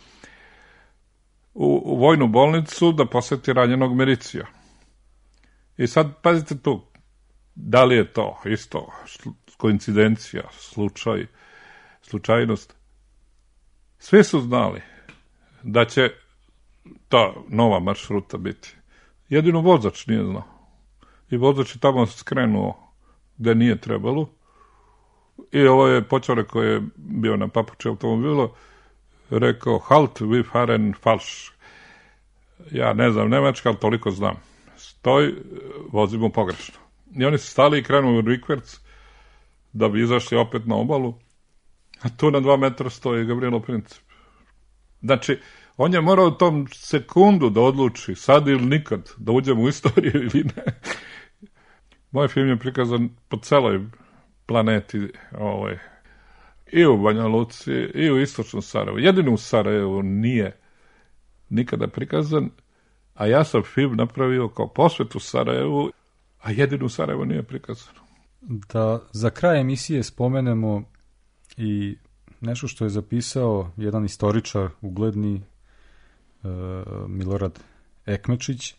u vojnu bolnicu da poseti ranjenog Mericija. I sad, pazite tu, Da li je to isto koincidencija, slučajnost? Svi su znali da će ta nova maršruta biti. Jedino vozač nije znao. I vozač je tamo skrenuo gde nije trebalo. I ovo je počare koji je bio na papuči automobilu rekao halt, wir fahren falsch. Ja ne znam nemačka, ali toliko znam. Stoj, vozimo pogrešno. I oni su stali i krenuli u rikverc da bi izašli opet na obalu. A tu na 2 metra stoji Gavrilo Princip. Znači, on je morao u tom sekundu da odluči sad ili nikad, da uđemo u istoriju ili ne. Moj film je prikazan po celoj planeti, i u Banja Luci, i u istočnom Sarajevu. Jedino u Sarajevu nije nikada prikazan, a ja sam film napravio kao posvetu Sarajevu, a jedino u Sarajevu nije prikazano. Da za kraj emisije spomenemo i nešto što je zapisao jedan istoričar ugledni, Milorad Ekmečić,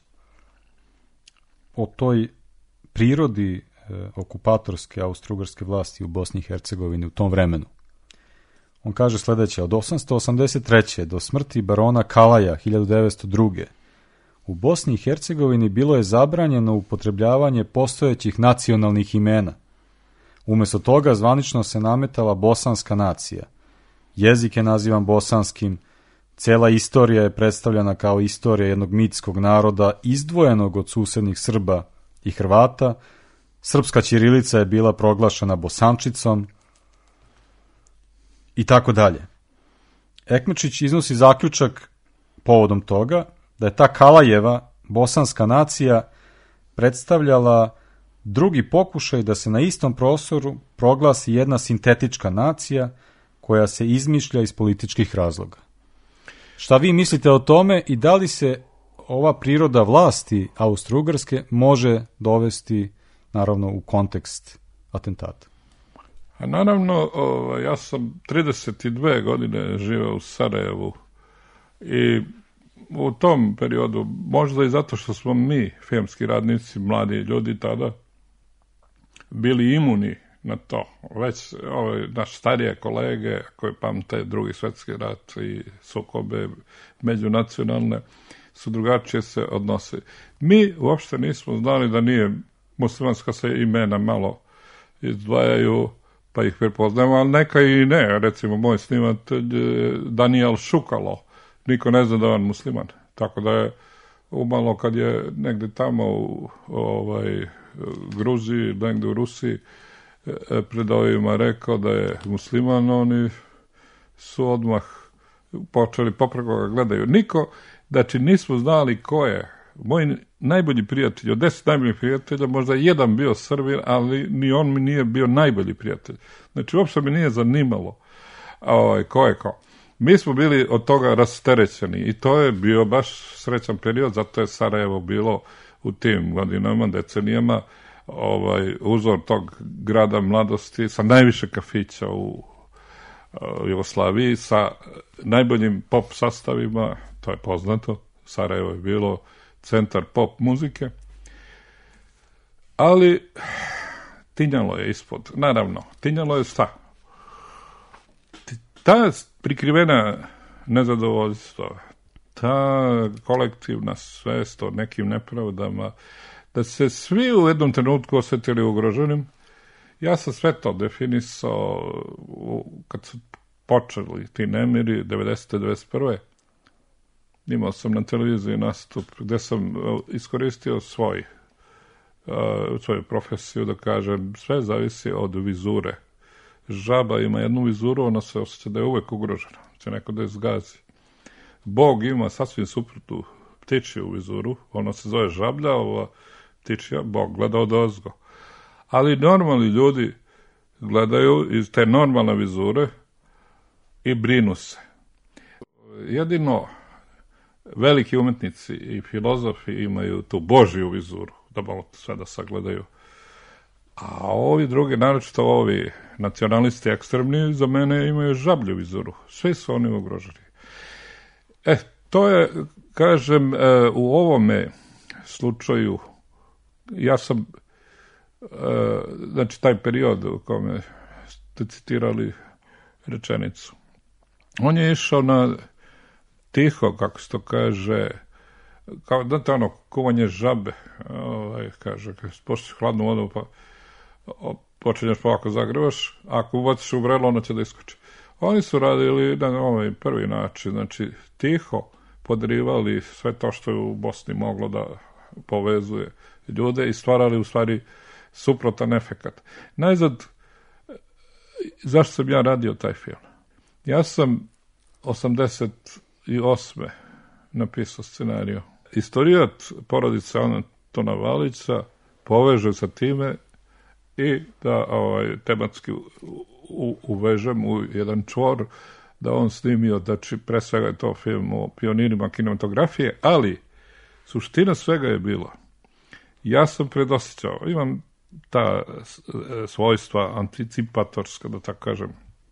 o toj prirodi okupatorske austrougarske vlasti u Bosni i Hercegovini u tom vremenu. On kaže sledeće: od 883. do smrti barona Kalaja 1902. u Bosni i Hercegovini bilo je zabranjeno upotrebljavanje postojećih nacionalnih imena. Umesto toga zvanično se nametala bosanska nacija. Jezik je nazivan bosanskim, cela istorija je predstavljena kao istorija jednog mitskog naroda izdvojenog od susednih Srba i Hrvata, srpska ćirilica je bila proglašena bosančicom i tako dalje. Ekmečić iznosi zaključak povodom toga da je ta Kalajeva bosanska nacija predstavljala drugi pokušaj da se na istom prostoru proglasi jedna sintetička nacija koja se izmišlja iz političkih razloga. Šta vi mislite o tome i da li se ova priroda vlasti Austrougarske može dovesti, naravno, u kontekst atentata? A naravno, ja sam 32 godine živeo u Sarajevu i u tom periodu, možda i zato što smo mi, filmski radnici, mladi ljudi tada, bili imuni na to. Već naš starije kolege koji pamte Drugi svjetski rat i sukobe međunacionalne su drugačije se odnose. Mi uopšte nismo znali da nije muslimanska se imena malo izdvajaju, pa ih prepoznajemo, ali neka i ne. Recimo, moj snimatelj Daniel Šukalo, niko ne zna da je on musliman. Tako da je umalo kad je negde tamo u Gruziji, negde u Rusiji, pred ovima rekao da je musliman, oni su odmah počeli popreko ga gledaju. Niko, znači nismo znali ko je. Moj najbolji prijatelj, od 10 najboljih prijatelja, možda jedan bio Srbin, ali ni on mi nije bio najbolji prijatelj. Znači, uopšte mi nije zanimalo ko je ko. Mi smo bili od toga rasterećeni i to je bio baš srećan period, zato je Sarajevo bilo u tim godinama, decenijama, uzor tog grada mladosti sa najviše kafića u Jugoslaviji, sa najboljim pop sastavima, to je poznato, Sarajevo je bilo centar pop muzike, ali tinjalo je ispod, naravno, tinjalo je šta? Ta prikrivena nezadovoljstva, ta kolektivna svest o nekim nepravdama, da se svi u jednom trenutku osjetili ugroženim. Ja sam sve to definisao kad su počeli ti nemiri 90. 91. Imao sam na televiziji nastup gde sam iskoristio svoju profesiju da kažem sve zavisi od vizure. Žaba ima jednu vizuru, ona se osjeća da je uvek ugrožena, će neko da je zgazi. Bog ima sasvim suprotnu ptičiju vizuru, ona se zove žablja, ova ptičija, Bog gleda odozgo. Ali normalni ljudi gledaju iz te normalne vizure i brinu se. Jedino veliki umetnici i filozofi imaju tu Božju vizuru, da malo sve da sagledaju. A ovi drugi, naročito ovi nacionalisti ekstremni, za mene imaju žablju vizuru. Svi su oni ugroženi. To je, kažem, u ovome slučaju, ja sam znači taj period u kome ste citirali rečenicu. On je išao na tiho, kako se to kaže, kao, znate ono, kuvanje žabe, kaže, pošto hladnu vodu, pa počinješ pa ovako zagrevaš, ako ubaciš u vrelo, ono će da iskoči. Oni su radili na ovaj prvi način, znači tiho podrivali sve to što je u Bosni moglo da povezuje ljude i stvarali u stvari suprotan efekat. Najzad, zašto sam ja radio taj film? Ja sam 88. napisao scenariju. Istorijat porodice Antona Valića poveže sa time i da tematski uvežem u jedan čvor, da on snimio, znači pre svega je to film o pionirima kinematografije, ali suština svega je bila, ja sam predosjećao, imam ta svojstva anticipatorska, da tako kažem,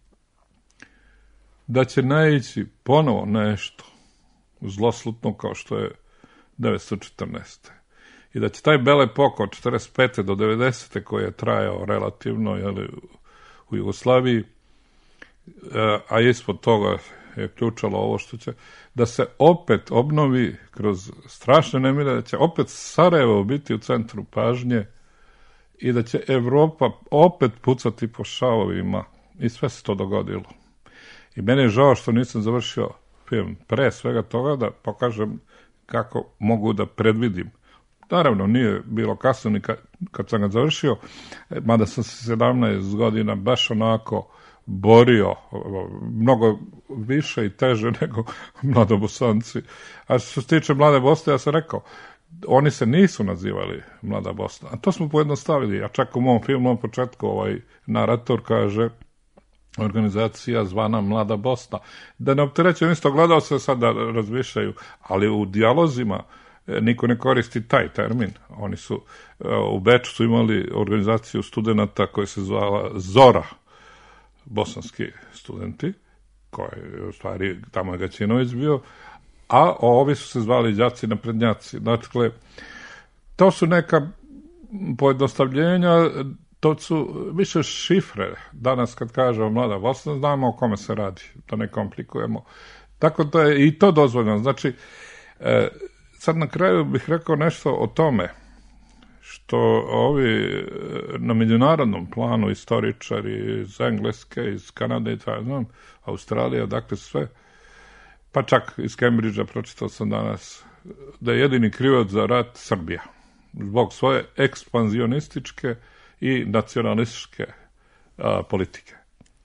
da će naići ponovo nešto zloslutno kao što je 1914. I da će taj bele poko od 45. do 90. koji je trajao relativno u Jugoslaviji, a ispod toga je ključalo ovo što će, da se opet obnovi kroz strašne nemire, da će opet Sarajevo biti u centru pažnje i da će Evropa opet pucati po šavovima. I sve se to dogodilo. I meni je žao što nisam završio film pre svega toga, da pokažem kako mogu da predvidim. Naravno, nije bilo kasno ni kad sam ga završio, mada sam se 17 godina baš onako borio, mnogo više i teže nego mladobosanci. A što se tiče Mlade Bosne, ja sam rekao, oni se nisu nazivali Mlada Bosna. A to smo pojednostavili. A čak u mom filmu na početku narator kaže organizacija zvana Mlada Bosna. Da ne opterećujem isto, gledao se sad da razmišljaju, ali u dijalozima niko ne koristi taj termin. Oni su, u Beču su imali organizaciju studenata koja se zvala Zora, bosanski studenti, koji u stvari tamo je Gaćinović bio, a ovi su se zvali đaci naprednjaci. Dakle, to su neka pojednostavljenja, to su više šifre. Danas kad kažemo Mlada Bosna, znamo o kome se radi, da ne komplikujemo. Tako da je i to dozvoljeno. Znači, sad na kraju bih rekao nešto o tome što ovi na međunarodnom planu istoričari iz Engleske, iz Kanade i Australije, dakle sve, pa čak iz Cambridgea pročitao sam danas da je jedini krivac za rat Srbija, zbog svoje ekspanzionističke i nacionalističke politike.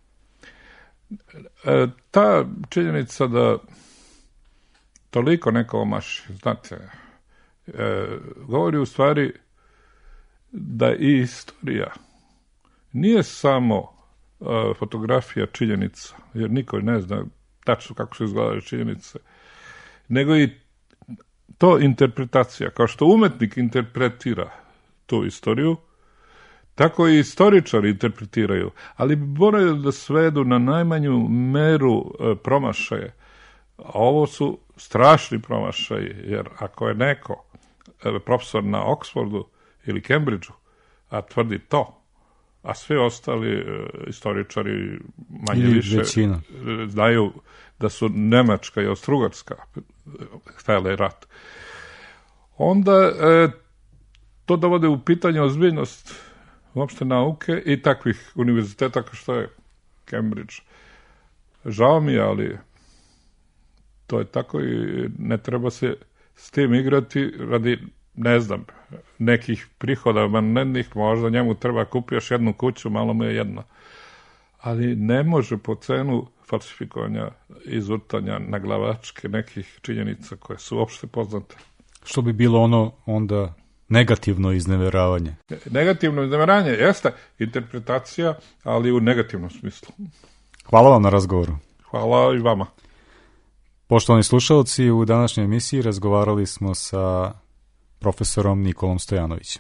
Ta činjenica da toliko neko omaši, znate, govori u stvari da i istorija nije samo fotografija činjenica, jer niko ne zna tačno kako se izgledaju činjenice, nego i to interpretacija. Kao što umetnik interpretira tu istoriju, tako i istoričari interpretiraju, ali bi morali da svedu na najmanju meru promašaje. A ovo su strašni promašaji, jer ako je neko profesor na Oxfordu ili Cambridgeu, a tvrdi to, a svi ostali istoričari manje više znaju da su Nemačka i Austrougarska htjeli rat, onda to dovode u pitanje ozbiljnost uopšte nauke i takvih univerziteta kao što je Cambridge. Žao mi je, ali to je tako i ne treba se s tim igrati radi, ne znam, nekih prihoda manednih, možda njemu treba kupi još jednu kuću, malo mu je jedna. Ali ne može po cenu falsifikovanja, izvrtanja na glavačke nekih činjenica koje su uopšte poznate. Što bi bilo ono onda negativno izneveravanje? Negativno izneveravanje jeste interpretacija, ali u negativnom smislu. Hvala vam na razgovoru. Hvala i vama. Poštovani slušalci, u današnjoj emisiji razgovarali smo sa profesorom Nikolom Stojanovićem.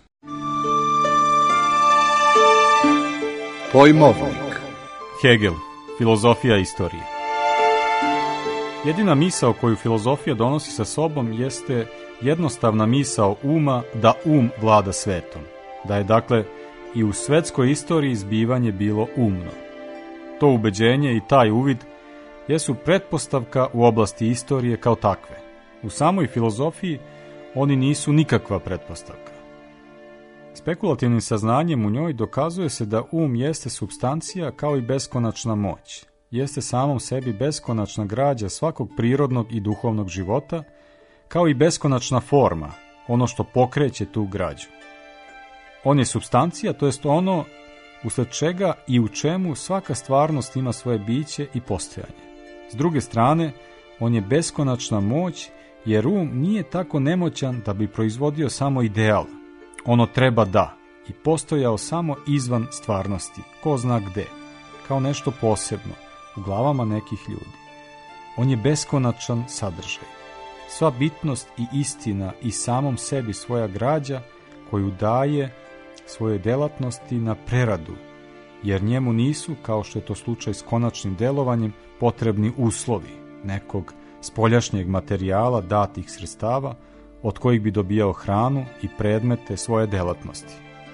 Pojmovnik. Hegel, filozofija istorije. Jedina misao koju filozofija donosi sa sobom jeste jednostavna misao uma da vlada svetom. Da je dakle i u svetskoj istoriji zbivanje bilo umno. To ubeđenje i taj uvid jesu pretpostavka u oblasti istorije kao takve. U samoj filozofiji oni nisu nikakva pretpostavka. Spekulativnim saznanjem u njoj dokazuje se da jeste supstancija kao i beskonačna moć. Jeste samom sebi beskonačna građa svakog prirodnog i duhovnog života, kao i beskonačna forma, ono što pokreće tu građu. On je supstancija, to jest ono usled čega i u čemu svaka stvarnost ima svoje biće i postojanje. S druge strane, on je beskonačna moć, jer nije tako nemoćan da bi proizvodio samo ideal. Ono treba da i postojao samo izvan stvarnosti, ko zna gde, kao nešto posebno u glavama nekih ljudi. On je beskonačan sadržaj. Sva bitnost i istina i samom sebi svoja građa koju daje svoje delatnosti na preradu, jer njemu nisu, kao što je to slučaj s konačnim delovanjem, potrebni uslovi nekog spoljašnjeg materijala datih sredstava od kojih bi dobijao hranu i predmete svoje delatnosti.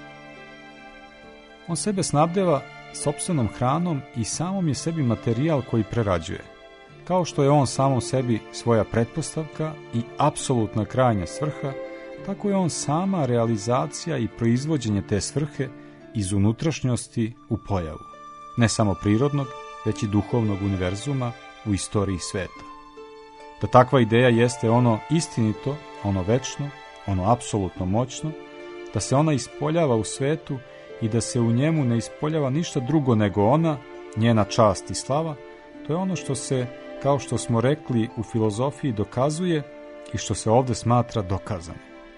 On sebe snabdeva sopstvenom hranom i samom je sebi materijal koji prerađuje. Kao što je on samom sebi svoja pretpostavka i apsolutna krajnja svrha, tako je on sama realizacija i proizvođenje te svrhe iz unutrašnjosti u pojavu, ne samo prirodnog, već i duhovnog univerzuma u istoriji sveta. Da takva ideja jeste ono istinito, ono večno, ono apsolutno moćno, da se ona ispoljava u svetu i da se u njemu ne ispoljava ništa drugo nego ona, njena čast i slava, to je ono što se, kao što smo rekli, u filozofiji dokazuje i što se ovdje smatra dokazanim.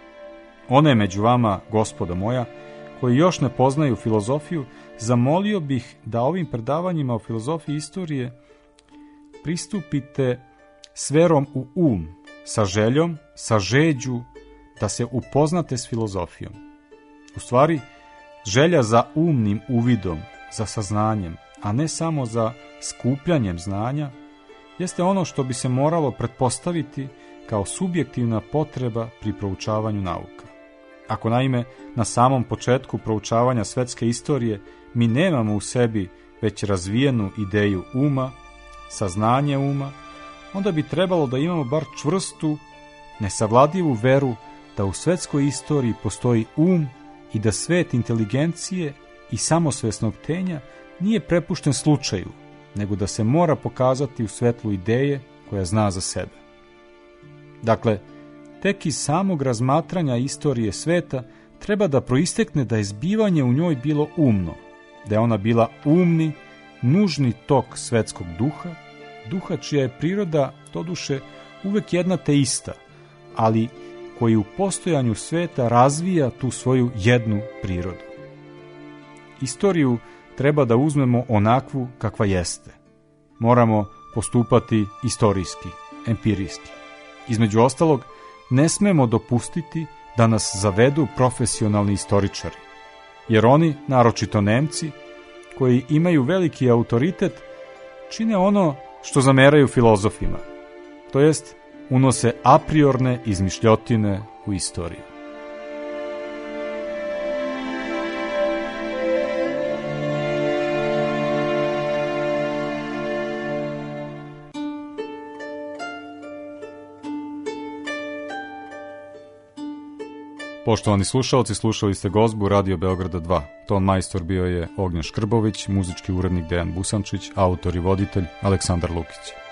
One među vama, gospodo moja, koji još ne poznaju filozofiju, zamolio bih da ovim predavanjima o filozofiji istorije pristupite s verom u sa željom, sa žeđu da se upoznate s filozofijom. U stvari, želja za umnim uvidom, za saznanjem, a ne samo za skupljanjem znanja, jeste ono što bi se moralo pretpostaviti kao subjektivna potreba pri proučavanju nauka. Ako naime na samom početku proučavanja svetske istorije mi nemamo u sebi već razvijenu ideju saznanje onda bi trebalo da imamo bar čvrstu, nesavladivu veru da u svetskoj istoriji postoji i da svet inteligencije i samosvesnog tenja nije prepušten slučaju, nego da se mora pokazati u svetlu ideje koja zna za sebe. Dakle, tek iz samog razmatranja istorije sveta treba da proistekne da je zbivanje u njoj bilo umno, da je ona bila umni, nužni tok svetskog duha čija je priroda, doduše, uvek jedna te ista, ali koji u postojanju sveta razvija tu svoju jednu prirodu. Istoriju treba da uzmemo onakvu kakva jeste. Moramo postupati istorijski, empirijski. Između ostalog, ne smemo dopustiti da nas zavedu profesionalni istoričari, jer oni, naročito Nemci, koji imaju veliki autoritet, čine ono što zameraju filozofima, to jest unose apriorne izmišljotine u istoriju. Poštovani slušalci, slušali ste gozbu Radio Beograda 2. Ton majstor bio je Ognjen Škrbović, muzički urednik Dejan Busančić, autor i voditelj Aleksandar Lukić.